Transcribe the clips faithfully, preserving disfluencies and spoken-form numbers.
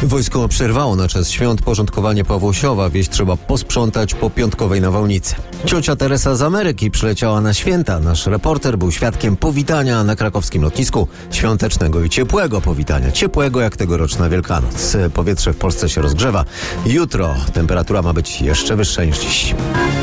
Wojsko przerwało na czas świąt porządkowanie Pawłosiowa. Wieś trzeba posprzątać po piątkowej nawałnicy. Ciocia Teresa z Ameryki przyleciała na święta. Nasz reporter był świadkiem powitania na krakowskim lotnisku. Świątecznego i ciepłego powitania. Ciepłego jak tegoroczna Wielkanoc. Powietrze w Polsce się rozgrzewa. Jutro temperatura ma być jeszcze wyższa niż dziś.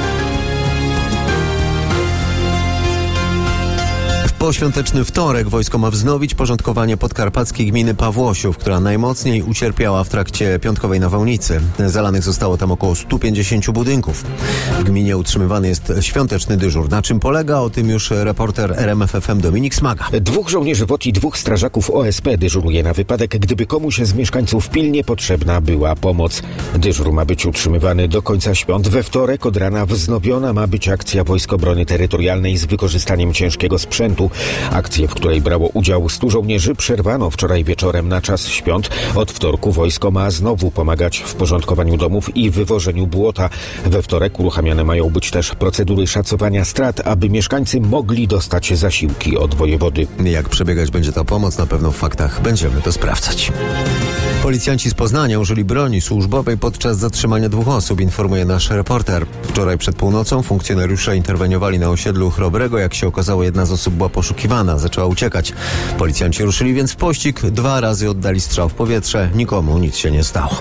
W poświąteczny wtorek wojsko ma wznowić porządkowanie podkarpackiej gminy Pawłosiów, która najmocniej ucierpiała w trakcie piątkowej nawałnicy. Zalanych zostało tam około stu pięćdziesięciu budynków. W gminie utrzymywany jest świąteczny dyżur. Na czym polega? O tym już reporter R M F F M Dominik Smaga. Dwóch żołnierzy W O T i dwóch strażaków O S P dyżuruje na wypadek, gdyby komuś z mieszkańców pilnie potrzebna była pomoc. Dyżur ma być utrzymywany do końca świąt. We wtorek od rana wznowiona ma być akcja Wojsk Obrony Terytorialnej z wykorzystaniem ciężkiego sprzętu. Akcję, w której brało udział stu żołnierzy, przerwano wczoraj wieczorem na czas świąt. Od wtorku wojsko ma znowu pomagać w porządkowaniu domów i wywożeniu błota. We wtorek uruchamiane mają być też procedury szacowania strat, aby mieszkańcy mogli dostać zasiłki od wojewody. Jak przebiegać będzie ta pomoc, na pewno w faktach będziemy to sprawdzać. Policjanci z Poznania użyli broni służbowej podczas zatrzymania dwóch osób, informuje nasz reporter. Wczoraj przed północą funkcjonariusze interweniowali na osiedlu Chrobrego. Jak się okazało, jedna z osób była poszukiwana, zaczęła uciekać. Policjanci ruszyli więc w pościg, dwa razy oddali strzał w powietrze, nikomu nic się nie stało.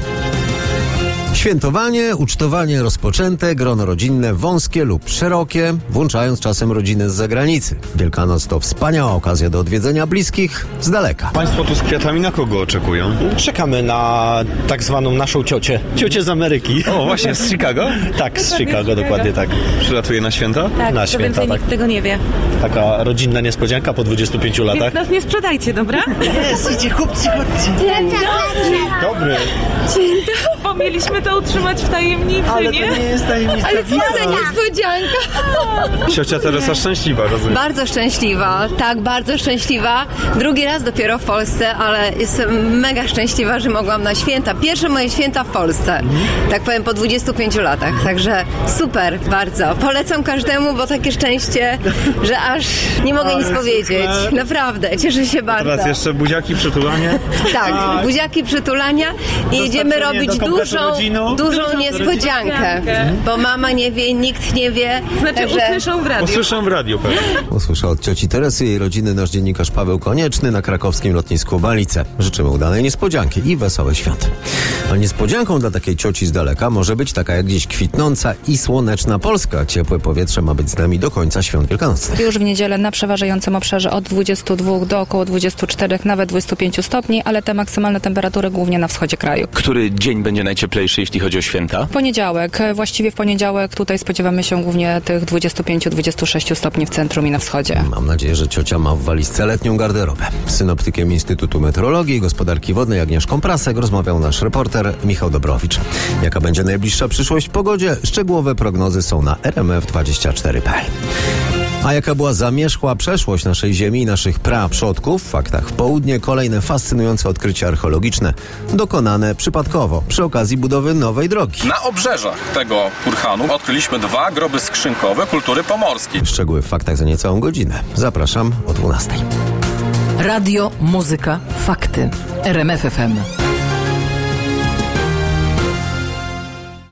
Świętowanie, ucztowanie rozpoczęte, grono rodzinne wąskie lub szerokie, włączając czasem rodzinę z zagranicy. Wielkanoc to wspaniała okazja do odwiedzenia bliskich z daleka. Państwo tu z kwiatami na kogo oczekują? Czekamy na tak zwaną naszą ciocię. Ciocię z Ameryki. O, właśnie, z Chicago? Tak, z Chicago, dokładnie tak. Przylatuje na święta? Tak, Na to święta, więcej tak. nikt tego nie wie. Taka rodzinna niespodzianka po dwudziestu pięciu latach. Więc nas nie sprzedajcie, dobra? Słuchajcie, chłopcy, chodźcie. Dzień Dobry. Dzień dobry. Bo mieliśmy to utrzymać w tajemnicy, Ale nie? to nie jest tajemnica. Ale co za niespodzianka. Ciocia Teresa szczęśliwa, rozumiem. Bardzo szczęśliwa, tak, bardzo szczęśliwa. Drugi raz dopiero w Polsce, ale jestem mega szczęśliwa, że mogłam na święta. Pierwsze moje święta w Polsce. Tak powiem, po dwudziestu pięciu latach. Także super, bardzo. Polecam każdemu, bo takie szczęście, że aż nie mogę nic powiedzieć. Naprawdę, cieszę się bardzo. Teraz jeszcze buziaki, przytulanie. Tak, buziaki, przytulania i jedziemy robić dużą, dużą niespodziankę. Bo mama nie wie, nikt nie wie. Znaczy także... usłyszą w radiu. Usłyszą w radiu pewnie. Usłyszał od cioci Teresy i jej rodziny nasz dziennikarz Paweł Konieczny na krakowskim lotnisku Balice. Życzymy udanej niespodzianki i wesołych świąt. A niespodzianką dla takiej cioci z daleka może być taka jak dziś kwitnąca i słoneczna Polska. Ciepłe powietrze ma być z nami do końca świąt wielkanocnych. Już w niedzielę na przeważającym obszarze od dwudziestu dwóch do około dwudziestu czterech, nawet dwudziestu pięciu stopni, ale te maksymalne temperatury głównie na wschodzie kraju. Który dzień będzie najcieplejszy, jeśli chodzi o święta? Poniedziałek. Właściwie w poniedziałek tutaj spodziewamy się głównie tych dwudziestu pięciu do dwudziestu sześciu stopni w centrum i na wschodzie. Mam nadzieję, że ciocia ma w walizce letnią garderobę. Z synoptykiem Instytutu Meteorologii i Gospodarki Wodnej Agnieszką Prasek rozmawiał nasz reporter Michał Dobrowicz. Jaka będzie najbliższa przyszłość w pogodzie? Szczegółowe prognozy są na R M F dwadzieścia cztery kropka p l. A jaka była zamierzchła przeszłość naszej ziemi i naszych praprzodków? W faktach w południe kolejne fascynujące odkrycia archeologiczne dokonane przypadkowo przy okazji budowy nowej drogi. Na obrzeżach tego kurhanu odkryliśmy dwa groby skrzynkowe kultury pomorskiej. Szczegóły w faktach za niecałą godzinę. Zapraszam o dwunastej. Radio, muzyka, fakty. R M F F M.